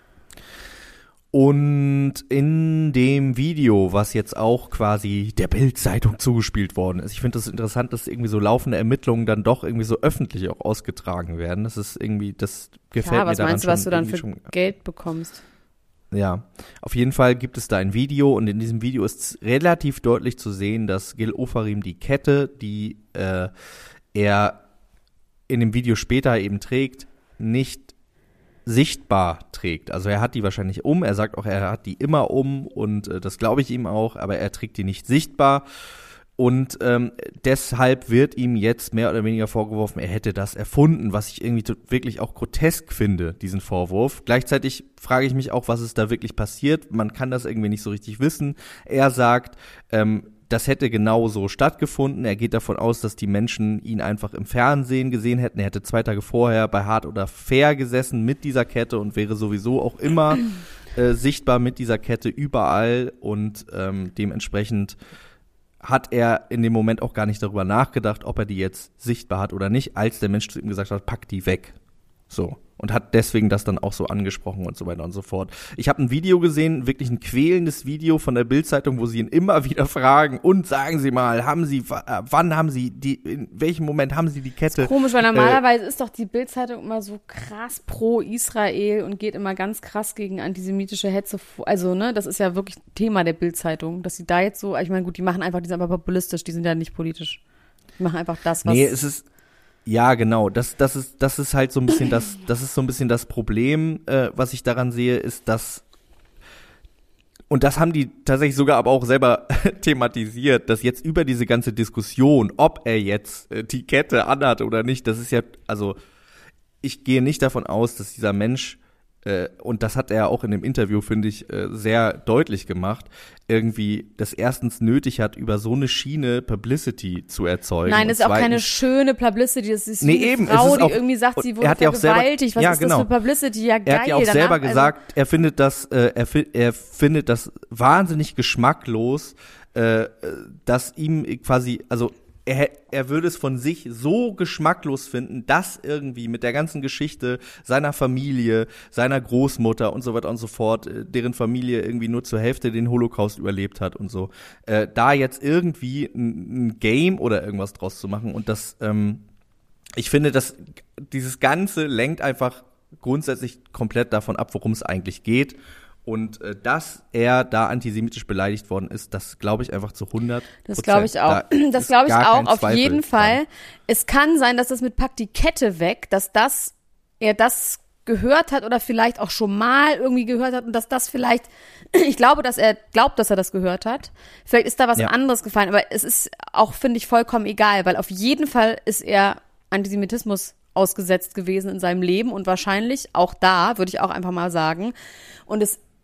Und in dem Video, was jetzt auch quasi der Bild-Zeitung zugespielt worden ist, ich finde das interessant, dass irgendwie so laufende Ermittlungen dann doch irgendwie so öffentlich auch ausgetragen werden. Das ist irgendwie, das gefällt mir daran schon. Was meinst du, was du dann für Geld bekommst? Ja, auf jeden Fall gibt es da ein Video und in diesem Video ist relativ deutlich zu sehen, dass Gil Ofarim die Kette, die er in dem Video später eben trägt, nicht sichtbar trägt. Also er hat die wahrscheinlich er sagt auch, er hat die immer und das glaube ich ihm auch, aber er trägt die nicht sichtbar und deshalb wird ihm jetzt mehr oder weniger vorgeworfen, er hätte das erfunden, was ich irgendwie wirklich auch grotesk finde, diesen Vorwurf. Gleichzeitig frage ich mich auch, was ist da wirklich passiert. Man kann das irgendwie nicht so richtig wissen. Er sagt, das hätte genau so stattgefunden. Er geht davon aus, dass die Menschen ihn einfach im Fernsehen gesehen hätten. Er hätte 2 Tage vorher bei Hart oder Fair gesessen mit dieser Kette und wäre sowieso auch immer sichtbar mit dieser Kette überall. Und dementsprechend hat er in dem Moment auch gar nicht darüber nachgedacht, ob er die jetzt sichtbar hat oder nicht, als der Mensch zu ihm gesagt hat, pack die weg. So. Und hat deswegen das dann auch so angesprochen und so weiter und so fort. Ich habe ein Video gesehen, wirklich ein quälendes Video von der Bild-Zeitung, wo sie ihn immer wieder fragen, und sagen Sie mal, wann haben Sie in welchem Moment haben Sie die Kette? Das ist komisch, weil normalerweise ist doch die Bild-Zeitung immer so krass pro Israel und geht immer ganz krass gegen antisemitische Hetze vor. Also, ne, das ist ja wirklich Thema der Bild-Zeitung, dass sie da jetzt so, ich meine, gut, die sind einfach populistisch, die sind ja nicht politisch. Die machen einfach das, was... Nee, es ist... Ja, genau. Das ist halt so ein bisschen das Problem, was ich daran sehe, ist, dass, und das haben die tatsächlich sogar aber auch selber thematisiert, dass jetzt über diese ganze Diskussion, ob er jetzt die Kette anhat oder nicht, das ist ja, also ich gehe nicht davon aus, dass dieser Mensch, und das hat er auch in dem Interview, finde ich, sehr deutlich gemacht, irgendwie das erstens nötig hat, über so eine Schiene Publicity zu erzeugen. Nein, das ist auch keine schöne Publicity, das ist eine Frau, die irgendwie sagt, sie wurde vergewaltigt, was ist das für Publicity? Ja, geil. Er hat ja auch selber gesagt, er findet das wahnsinnig geschmacklos, dass ihm quasi, also er würde es von sich so geschmacklos finden, das irgendwie mit der ganzen Geschichte seiner Familie, seiner Großmutter und so weiter und so fort, deren Familie irgendwie nur zur Hälfte den Holocaust überlebt hat und so, da jetzt irgendwie ein Game oder irgendwas draus zu machen. Und das, ich finde, dass dieses Ganze lenkt einfach grundsätzlich komplett davon ab, worum es eigentlich geht. Und dass er da antisemitisch beleidigt worden ist, das glaube ich einfach zu 100%. Das glaube ich auch. Das glaube ich auch, auf jeden Fall. Es kann sein, dass das mit Pack die Kette weg, dass er das gehört hat oder vielleicht auch schon mal irgendwie gehört hat und dass das vielleicht, ich glaube, dass er glaubt, dass er das gehört hat. Vielleicht ist da was anderes gefallen, aber es ist auch, finde ich, vollkommen egal, weil auf jeden Fall ist er Antisemitismus ausgesetzt gewesen in seinem Leben und wahrscheinlich auch da, würde ich auch einfach mal sagen. Und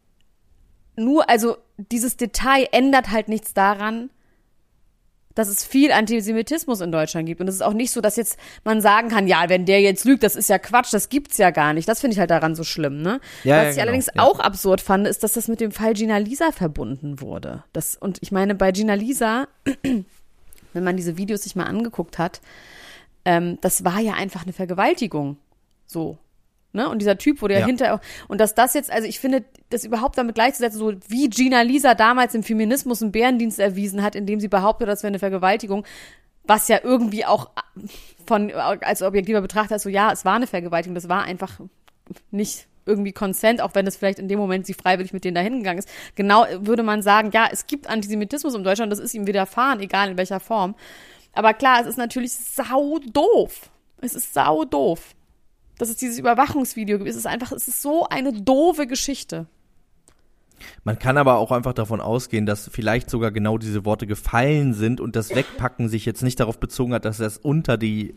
also dieses Detail ändert halt nichts daran, dass es viel Antisemitismus in Deutschland gibt. Und es ist auch nicht so, dass jetzt man sagen kann, ja, wenn der jetzt lügt, das ist ja Quatsch, das gibt's ja gar nicht. Das finde ich halt daran so schlimm, ne? Was ich allerdings auch absurd fand, ist, dass das mit dem Fall Gina Lisa verbunden wurde. Und ich meine, bei Gina Lisa, wenn man diese Videos sich mal angeguckt hat, das war ja einfach eine Vergewaltigung. So. Ne? Und dieser Typ wurde ja hinterher, und dass das jetzt, also ich finde, das überhaupt damit gleichzusetzen, so wie Gina Lisa damals im Feminismus einen Bärendienst erwiesen hat, indem sie behauptet, das wäre eine Vergewaltigung, was ja irgendwie auch als objektiver Betrachter ist, so ja, es war eine Vergewaltigung, das war einfach nicht irgendwie Consent, auch wenn es vielleicht in dem Moment sie freiwillig mit denen da hingegangen ist. Genau würde man sagen, ja, es gibt Antisemitismus in Deutschland, das ist ihm widerfahren, egal in welcher Form. Aber klar, es ist natürlich sau doof. Es ist sau doof. Dass es dieses Überwachungsvideo gibt. Es ist so eine doofe Geschichte. Man kann aber auch einfach davon ausgehen, dass vielleicht sogar genau diese Worte gefallen sind und das Wegpacken sich jetzt nicht darauf bezogen hat, dass er es unter die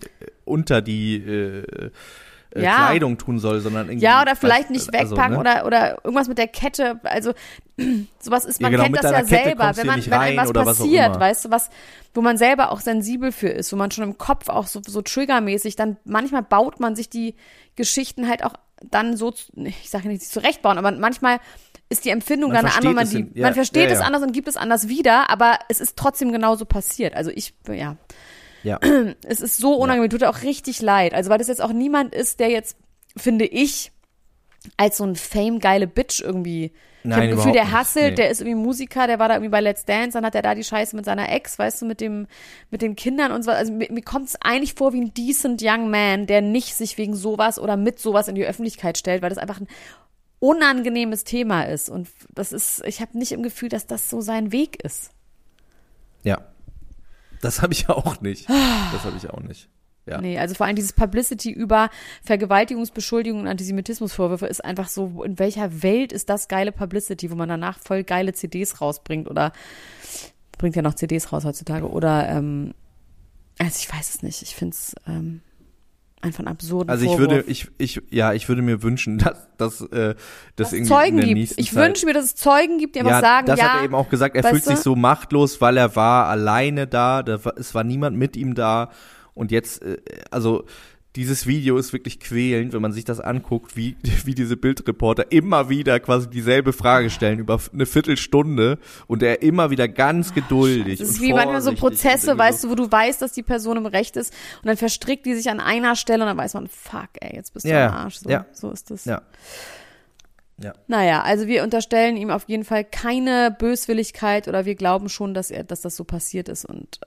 Kleidung tun soll, sondern irgendwie. Ja, oder vielleicht nicht wegpacken oder irgendwas mit der Kette. Also sowas ist, man kennt das ja selber, wenn einem was passiert, weißt du, wo man selber auch sensibel für ist, wo man schon im Kopf auch so triggermäßig, dann manchmal baut man sich die Geschichten halt auch dann so, ich sage nicht zurechtbauen, aber manchmal ist die Empfindung dann eine andere, man versteht es anders und gibt es anders wieder, aber es ist trotzdem genauso passiert. Also ja. Es ist so unangenehm, tut auch richtig leid. Also weil das jetzt auch niemand ist, der jetzt, finde ich, als so ein fame-geile Bitch irgendwie. Ich habe das Gefühl, der hasselt, der ist irgendwie Musiker, der war da irgendwie bei Let's Dance, dann hat er da die Scheiße mit seiner Ex, weißt du, mit den Kindern und so. Also mir kommt es eigentlich vor wie ein decent young man, der nicht sich wegen sowas oder mit sowas in die Öffentlichkeit stellt, weil das einfach ein unangenehmes Thema ist. Und ich habe nicht im Gefühl, dass das so sein Weg ist. Ja. Das habe ich auch nicht. Ja. Nee, also vor allem dieses Publicity über Vergewaltigungsbeschuldigungen und Antisemitismusvorwürfe ist einfach so, in welcher Welt ist das geile Publicity, wo man danach voll geile CDs rausbringt oder bringt ja noch CDs raus heutzutage oder also ich weiß es nicht, ich finde es einfach einen absurden Vorwurf. Ich würde mir wünschen, dass irgendwie Zeugen gibt. Ich wünsche mir, dass es Zeugen gibt, die einfach sagen, das hat er eben auch gesagt, er fühlt sich so machtlos, weil er war alleine da, es war niemand mit ihm da und jetzt, also dieses Video ist wirklich quälend, wenn man sich das anguckt, wie diese Bildreporter immer wieder quasi dieselbe Frage stellen über eine Viertelstunde und er immer wieder ganz geduldig. Das ist wie manchmal so Prozesse, weißt du, wo du weißt, dass die Person im Recht ist und dann verstrickt die sich an einer Stelle und dann weiß man, fuck, ey, jetzt bist du am Arsch. So ist das. Ja. Naja, also wir unterstellen ihm auf jeden Fall keine Böswilligkeit oder wir glauben schon, dass das so passiert ist und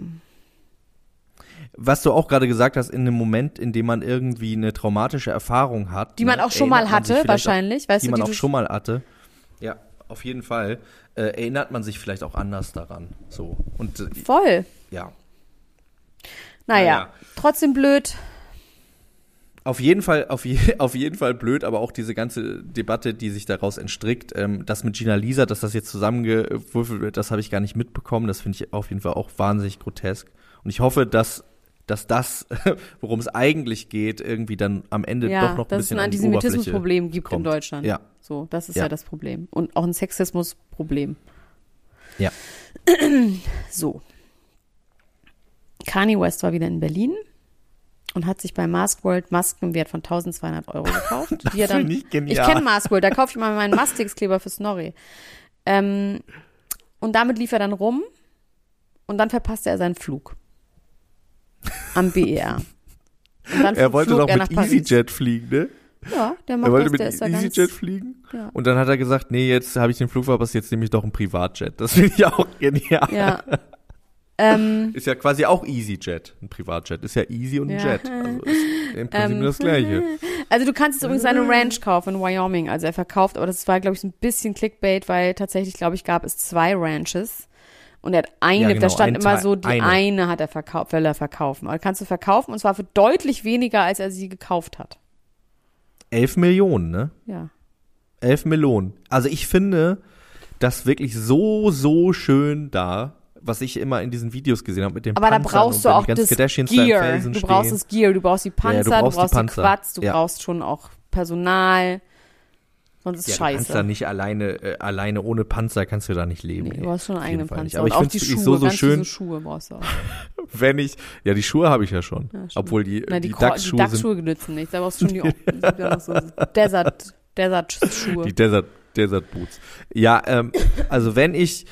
was du auch gerade gesagt hast, in einem Moment, in dem man irgendwie eine traumatische Erfahrung hat. Die man auch schon mal hatte, wahrscheinlich. Weißt du, die man auch schon mal hatte. Ja, auf jeden Fall. Erinnert man sich vielleicht auch anders daran. So. Und, voll. Ja. Naja, trotzdem blöd. Auf jeden Fall blöd, aber auch diese ganze Debatte, die sich daraus entstrickt, das mit Gina Lisa, dass das jetzt zusammengewürfelt wird, das habe ich gar nicht mitbekommen. Das finde ich auf jeden Fall auch wahnsinnig grotesk. Und ich hoffe, dass das, worum es eigentlich geht, irgendwie dann am Ende doch noch ein bisschen an die Oberfläche kommt. Dass es ein Antisemitismusproblem gibt in Deutschland. Ja. So, das ist ja das Problem. Und auch ein Sexismusproblem. Ja. So. Kanye West war wieder in Berlin und hat sich bei Mask World Masken im Wert von 1.200 € gekauft. Das finde ich genial. Ich kenne Mask World, da kaufe ich mal meinen Mastix-Kleber für Snorri. Und damit lief er dann rum und dann verpasste er seinen Flug. am BER. Und dann Er wollte flog doch nach mit Paris. EasyJet fliegen, ne? Ja, der macht Er wollte das, der mit ist da ganz... EasyJet fliegen Ja. und dann hat er gesagt, nee, jetzt habe ich den Flug verpasst, jetzt nehme ich doch einen Privatjet. Das finde ich auch genial. Ja. Ist ja quasi auch EasyJet, ein Privatjet. Ist ja easy und ein Ja. Jet. Also ist im Prinzip nur das Gleiche. Also du kannst jetzt übrigens eine Ranch kaufen in Wyoming. Also er verkauft, aber das war, glaube ich, so ein bisschen Clickbait, weil tatsächlich, glaube ich, gab es 2 Ranches. Und er hat eine, Ja, genau, da stand ein immer Teil- so, die eine hat er verkauft, will er verkaufen. Aber kannst du verkaufen und zwar für deutlich weniger, als er sie gekauft hat. 11 Millionen, ne? Ja. 11 Millionen. Also ich finde das wirklich so schön da, was ich immer in diesen Videos gesehen habe mit dem Aber da Panzern brauchst du und wenn auch die ganzen das Kardashians da im Gear. Felsen Du stehen. brauchst das Gear, du brauchst die Panzer, du du brauchst brauchst die die Panzer. Quads, du Ja. brauchst schon auch Personal. Sonst ist Ja, du kannst da scheiße. nicht alleine ohne Panzer kannst du da nicht leben. Nee, du brauchst schon einen Auf jeden eigenen Fall nicht. Panzer. Aber Und ich auch finde die es Schuhe, so ganz schön, diese Schuhe brauchst du auch. ja, die Schuhe habe ich ja schon. Ja, stimmt. Obwohl die Na, die Dachsschuhe sind, Dachschuhe nützen nichts, da brauchst du schon die so Desert-Schuhe. die Desert Boots. Ja, also wenn ich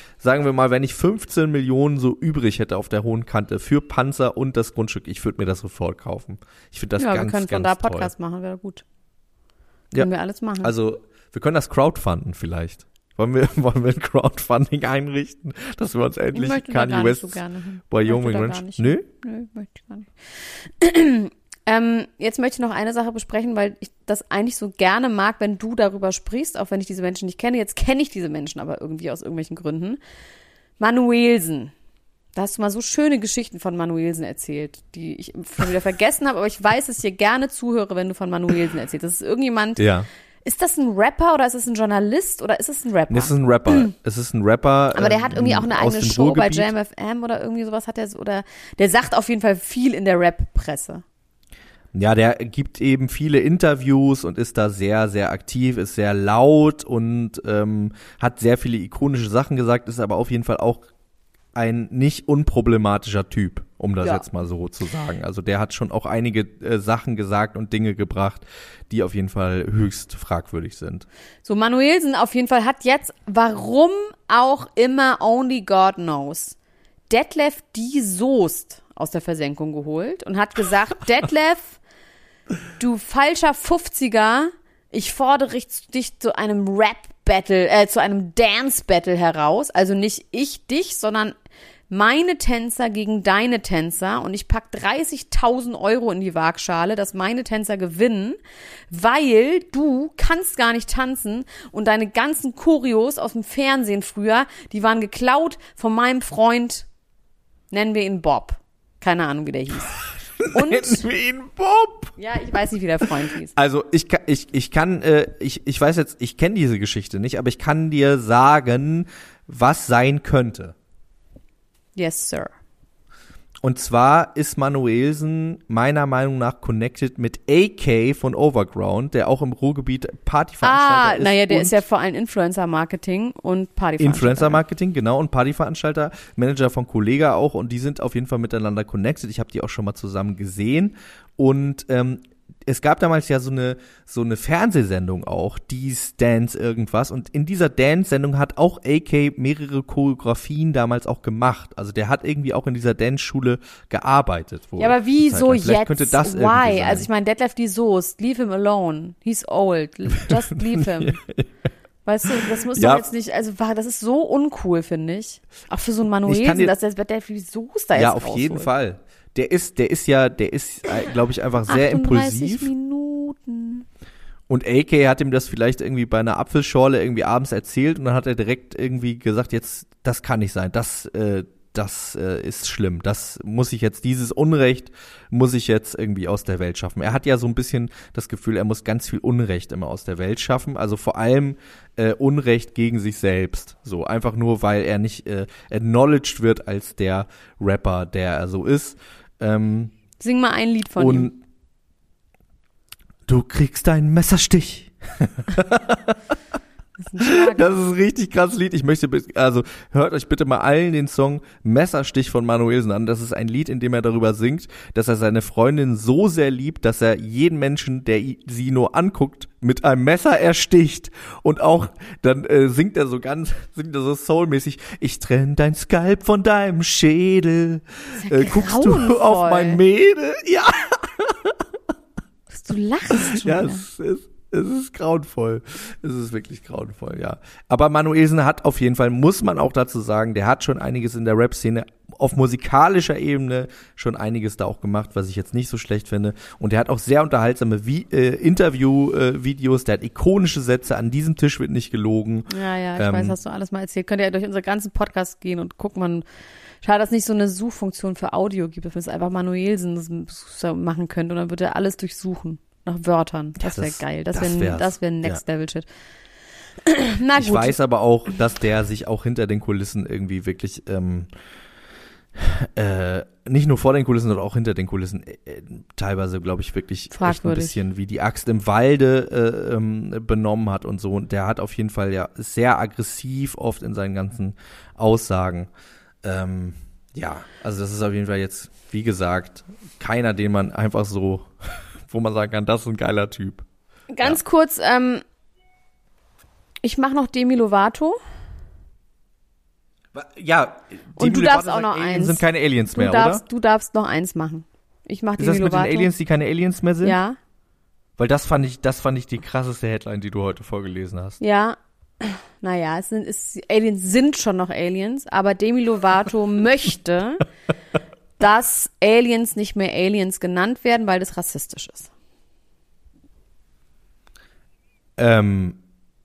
15 Millionen so übrig hätte auf der hohen Kante für Panzer und das Grundstück, ich würde mir das sofort kaufen. Ich finde das Ja, ganz, wir können von ganz da toll. Podcast machen, wäre gut. Ja. Können wir alles machen. Also, wir können das crowdfunden vielleicht. Wollen wir ein Crowdfunding einrichten, dass wir uns endlich ich möchte da Kanye gar nicht West so gerne hin. Wyoming Möchte da Ranch. gar nicht Nö? Nö, möchte ich gar nicht. Jetzt möchte ich noch eine Sache besprechen, weil ich das eigentlich so gerne mag, wenn du darüber sprichst, auch wenn ich diese Menschen nicht kenne. Jetzt kenne ich diese Menschen aber irgendwie aus irgendwelchen Gründen. Manuelsen. Da hast du mal so schöne Geschichten von Manuelsen erzählt, die ich schon wieder vergessen habe, aber ich weiß, dass ich dir gerne zuhöre, wenn du von Manuelsen erzählst. Das ist irgendjemand. Ja. Ist das ein Rapper oder ist es ein Journalist oder ist es ein Rapper? Es ist ein Rapper. Es ist ein Rapper. Aber der hat irgendwie auch eine aus eigene dem Show bei Ruhrgebiet. Jam FM oder irgendwie sowas hat er so, oder der sagt auf jeden Fall viel in der Rap-Presse. Ja, der gibt eben viele Interviews und ist da sehr, sehr aktiv, ist sehr laut und hat sehr viele ikonische Sachen gesagt, ist aber auf jeden Fall auch ein nicht unproblematischer Typ, um das Ja. jetzt mal so zu sagen. Also der hat schon auch einige Sachen gesagt und Dinge gebracht, die auf jeden Fall höchst fragwürdig sind. So, Manuelsen auf jeden Fall hat jetzt, warum auch immer, only God knows, Detlef die Soest aus der Versenkung geholt und hat gesagt, Detlef, du falscher 50er, ich fordere dich zu einem Rap-Battle, zu einem Dance-Battle heraus. Also nicht ich dich, sondern meine Tänzer gegen deine Tänzer. Und ich pack 30.000 Euro in die Waagschale, dass meine Tänzer gewinnen, weil du kannst gar nicht tanzen und deine ganzen Choreos aus dem Fernsehen früher, die waren geklaut von meinem Freund, nennen wir ihn Bob. Keine Ahnung, wie der hieß. Und Nennen wir ihn Bob. ja, ich weiß nicht, wie der Freund hieß. Also ich weiß jetzt, ich kenne diese Geschichte nicht, aber ich kann dir sagen, was sein könnte. Yes, sir. Und zwar ist Manuelsen meiner Meinung nach connected mit AK von Overground, der auch im Ruhrgebiet Partyveranstalter ist. Naja, der und ist ja vor allem Influencer-Marketing und Partyveranstalter. Influencer-Marketing, genau, und Partyveranstalter, Manager von Kollega auch, und die sind auf jeden Fall miteinander connected. Ich habe die auch schon mal zusammen gesehen. Und es gab damals ja so eine Fernsehsendung auch, Dies Dance irgendwas, und in dieser Dance-Sendung hat auch AK mehrere Choreografien damals auch gemacht. Also der hat irgendwie auch in dieser Dance-Schule gearbeitet. Ja, aber wieso Vielleicht jetzt? könnte das irgendwie Why? sein. Also ich meine, Detlef die Soest, leave him alone. He's old. Just leave him. Weißt du, das muss Ja. doch jetzt nicht, also das ist so uncool, finde ich. Auch für so einen Ich kann Manuelsen, dir- dass der Detlef die Soest da jetzt Ja, auf rausholt. jeden Fall. Der ist, glaube ich, einfach sehr 38 impulsiv. Minuten. Und AK hat ihm das vielleicht irgendwie bei einer Apfelschorle irgendwie abends erzählt und dann hat er direkt irgendwie gesagt, jetzt, das kann nicht sein, das ist schlimm, das muss ich jetzt, dieses Unrecht muss ich jetzt irgendwie aus der Welt schaffen. Er hat ja so ein bisschen das Gefühl, er muss ganz viel Unrecht immer aus der Welt schaffen, also vor allem Unrecht gegen sich selbst, so einfach nur, weil er nicht acknowledged wird als der Rapper, der er so ist. Sing mal ein Lied von ihm. Und du kriegst einen Messerstich. Das Das ist ein richtig krasses Lied. Hört euch bitte mal allen den Song Messerstich von Manuelsen an. Das ist ein Lied, in dem er darüber singt, dass er seine Freundin so sehr liebt, dass er jeden Menschen, der sie nur anguckt, mit einem Messer ersticht. Und auch, dann singt er so soulmäßig, ich trenn dein Skalp von deinem Schädel. Guckst du auf mein Mädel? Ja. Du lachst schon. Ja, es ist grauenvoll. Es ist wirklich grauenvoll, ja. Aber Manuelsen hat auf jeden Fall, muss man auch dazu sagen, der hat schon einiges in der Rap-Szene auf musikalischer Ebene schon einiges da auch gemacht, was ich jetzt nicht so schlecht finde. Und der hat auch sehr unterhaltsame Interview-Videos, der hat ikonische Sätze, an diesem Tisch wird nicht gelogen. Ja, ich weiß, hast du alles mal erzählt. Könnt ihr ja durch unsere ganzen Podcasts gehen und gucken, schade, dass es nicht so eine Suchfunktion für Audio gibt, dass man es einfach Manuelsen machen könnte und dann würde er alles durchsuchen. Nach Wörtern. Das wäre geil. Das wäre Next-Level-Shit. Na gut. Ich weiß aber auch, dass der sich auch hinter den Kulissen irgendwie wirklich nicht nur vor den Kulissen, sondern auch hinter den Kulissen teilweise, glaube ich, wirklich echt ein bisschen wie die Axt im Walde benommen hat und so. Und der hat auf jeden Fall ja sehr aggressiv oft in seinen ganzen Aussagen. Ja, also das ist auf jeden Fall jetzt, wie gesagt, keiner, den man einfach so wo man sagen kann, das ist ein geiler Typ. Ganz kurz, ich mache noch Demi Lovato. Ja, und du darfst auch noch eins. Sind keine Aliens mehr, oder? Du darfst noch eins machen. Ich mache Demi Lovato. Ist das mit den Aliens, die keine Aliens mehr sind? Ja. Weil das fand ich die krasseste Headline, die du heute vorgelesen hast. Ja. Naja, Aliens sind schon noch Aliens, aber Demi Lovato möchte, dass Aliens nicht mehr Aliens genannt werden, weil das rassistisch ist. Weil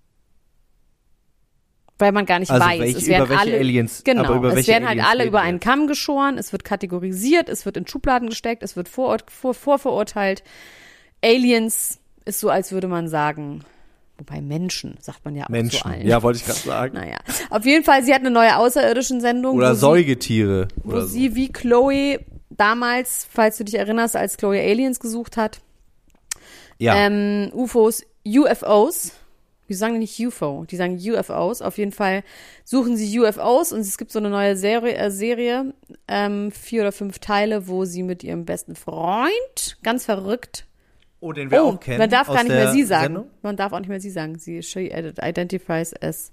man gar nicht weiß. Es werden alle Aliens, genau, es werden halt alle über einen Kamm geschoren, es wird kategorisiert, es wird in Schubladen gesteckt, es wird vorverurteilt. Aliens ist so, als würde man sagen, wobei Menschen, sagt man ja auch Menschen. zu allen. Ja, wollte ich gerade sagen. Naja, auf jeden Fall, sie hat eine neue außerirdischen Sendung. Oder Säugetiere. Wo sie wie Chloe damals, falls du dich erinnerst, als Chloe Aliens gesucht hat. Ja. UFOs. Die sagen nicht UFO, die sagen UFOs. Auf jeden Fall suchen sie UFOs und es gibt so eine neue Serie 4 oder 5 Teile, wo sie mit ihrem besten Freund, ganz verrückt, den wir auch kennen. Man darf gar nicht mehr sie sagen. Sendung? Man darf auch nicht mehr sie sagen. She identifies as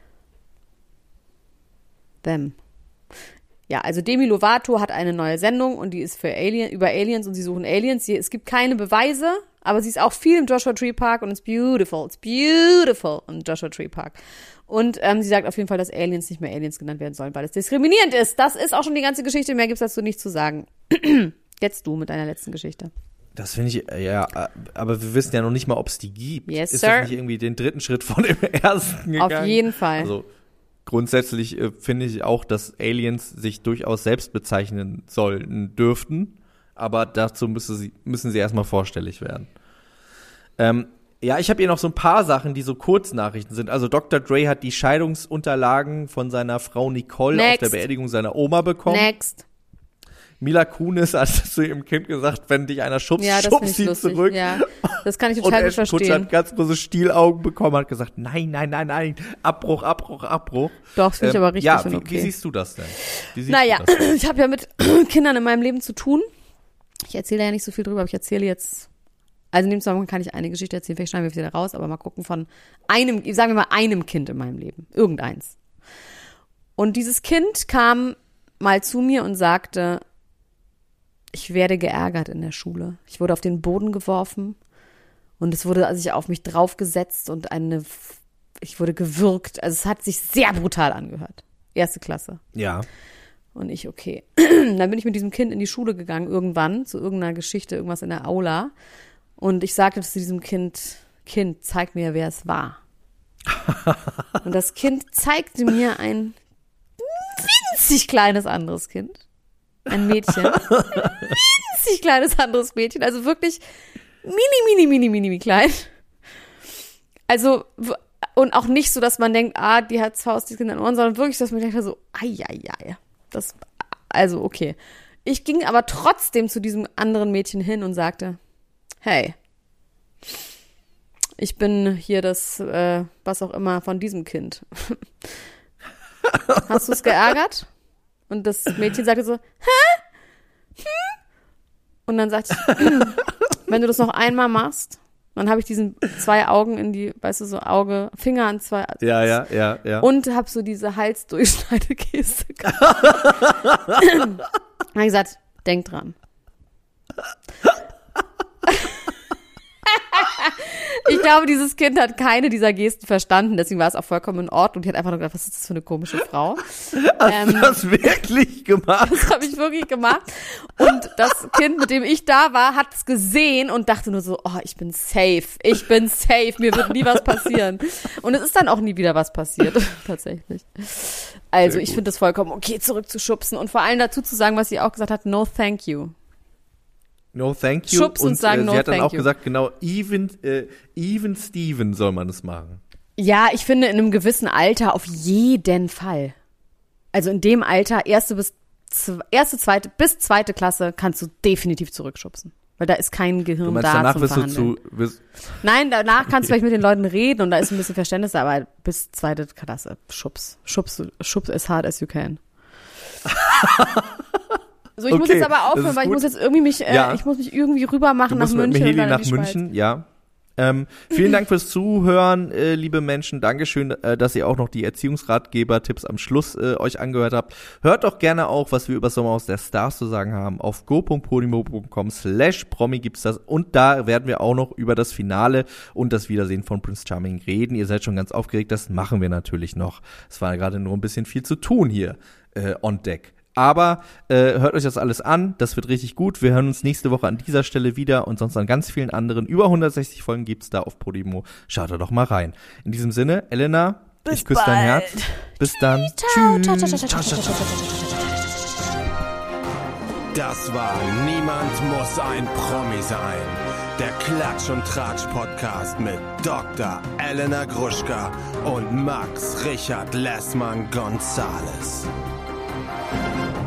them. Ja, also Demi Lovato hat eine neue Sendung und die ist über Aliens und sie suchen Aliens. Es gibt keine Beweise, aber sie ist auch viel im Joshua Tree Park und it's beautiful im Joshua Tree Park. Und sie sagt auf jeden Fall, dass Aliens nicht mehr Aliens genannt werden sollen, weil es diskriminierend ist. Das ist auch schon die ganze Geschichte, mehr gibt's dazu nicht zu sagen. Jetzt du mit deiner letzten Geschichte. Das finde ich, ja, aber wir wissen ja noch nicht mal, ob es die gibt. Yes, ist sir. das nicht irgendwie den dritten Schritt von dem ersten gegangen? Auf jeden Fall. Also grundsätzlich finde ich auch, dass Aliens sich durchaus selbst bezeichnen sollten, dürften, aber dazu müssen sie erstmal vorstellig werden. Ja, ich habe hier noch so ein paar Sachen, die so Kurznachrichten sind. Also Dr. Dre hat die Scheidungsunterlagen von seiner Frau Nicole auf der Beerdigung seiner Oma bekommen. Next. Mila Kunis hat zu ihrem Kind gesagt, wenn dich einer schubst, schubst sie zurück. Ja, das kann ich total gut verstehen. Kutsch hat ganz große Stielaugen bekommen, hat gesagt, nein, Abbruch. Doch, das finde ich aber richtig ja, und okay. Wie siehst du das denn? Ich habe ja mit Kindern in meinem Leben zu tun. Ich erzähle ja nicht so viel drüber, aber ich erzähle jetzt, also in dem Zusammenhang kann ich eine Geschichte erzählen, vielleicht schneiden wir wieder raus, aber mal gucken von einem Kind in meinem Leben. Irgendeins. Und dieses Kind kam mal zu mir und sagte, ich werde geärgert in der Schule. Ich wurde auf den Boden geworfen und es wurde sich auf mich draufgesetzt und ich wurde gewürgt. Also es hat sich sehr brutal angehört. 1. Klasse. Ja. Und ich, okay. Dann bin ich mit diesem Kind in die Schule gegangen, irgendwann, zu irgendeiner Geschichte, irgendwas in der Aula. Und ich sagte zu diesem Kind, zeig mir, wer es war. Und das Kind zeigte mir ein winzig kleines anderes Kind. Ein Mädchen. Ein winzig kleines anderes Mädchen. Also wirklich mini klein. Also, und auch nicht so, dass man denkt, die hat Faust, die Kinder in Ohren, sondern wirklich, dass man denkt so, also okay. Ich ging aber trotzdem zu diesem anderen Mädchen hin und sagte, hey, ich bin hier das, was auch immer von diesem Kind. Hast du es geärgert? Und das Mädchen sagte so, hä? Und dann sagte ich, wenn du das noch einmal machst, dann habe ich diesen 2 Augen in die, weißt du, so Finger an 2. Ja. Und habe so diese Halsdurchschneidegeste gemacht. Dann habe ich gesagt, denk dran. Ich glaube, dieses Kind hat keine dieser Gesten verstanden, deswegen war es auch vollkommen in Ordnung. Die hat einfach nur gedacht, was ist das für eine komische Frau? Hast du das wirklich gemacht? Das habe ich wirklich gemacht. Und das Kind, mit dem ich da war, hat es gesehen und dachte nur so, oh, ich bin safe, mir wird nie was passieren. Und es ist dann auch nie wieder was passiert, tatsächlich. Also ich finde das vollkommen okay, zurückzuschubsen und vor allem dazu zu sagen, was sie auch gesagt hat, no thank you. No thank you. Schubsen und sagen no sie hat dann thank auch you. gesagt, genau, even Steven soll man das machen. Ja, ich finde in einem gewissen Alter auf jeden Fall. Also in dem Alter, erste bis zweite Klasse kannst du definitiv zurückschubsen. Weil da ist kein Gehirn Du meinst, da danach zum wirst Verhandeln. Nein, danach kannst du vielleicht mit den Leuten reden und da ist ein bisschen Verständnis da, aber bis 2. Klasse, schubs as hard as you can. So, ich muss jetzt aber aufhören, weil ich muss jetzt irgendwie ich muss mich irgendwie rüber machen nach München. Mit Heli nach München, ja. Vielen Dank fürs Zuhören, liebe Menschen. Dankeschön, dass ihr auch noch die Erziehungsratgeber-Tipps am Schluss euch angehört habt. Hört doch gerne auch, was wir über Sommerhaus der Stars zu sagen haben. Auf go.podimo.com/Promi gibt's das. Und da werden wir auch noch über das Finale und das Wiedersehen von Prince Charming reden. Ihr seid schon ganz aufgeregt, das machen wir natürlich noch. Es war gerade nur ein bisschen viel zu tun hier on deck. Aber hört euch das alles an, das wird richtig gut. Wir hören uns nächste Woche an dieser Stelle wieder und sonst an ganz vielen anderen. Über 160 Folgen gibt's da auf Podimo. Schaut da doch mal rein. In diesem Sinne, Elena, ich küsse dein Herz. Bis dann. Tschüss. Das war Niemand muss ein Promi sein. Der Klatsch und Tratsch Podcast mit Dr. Elena Gruschka und Max Richard Lessmann Gonzales.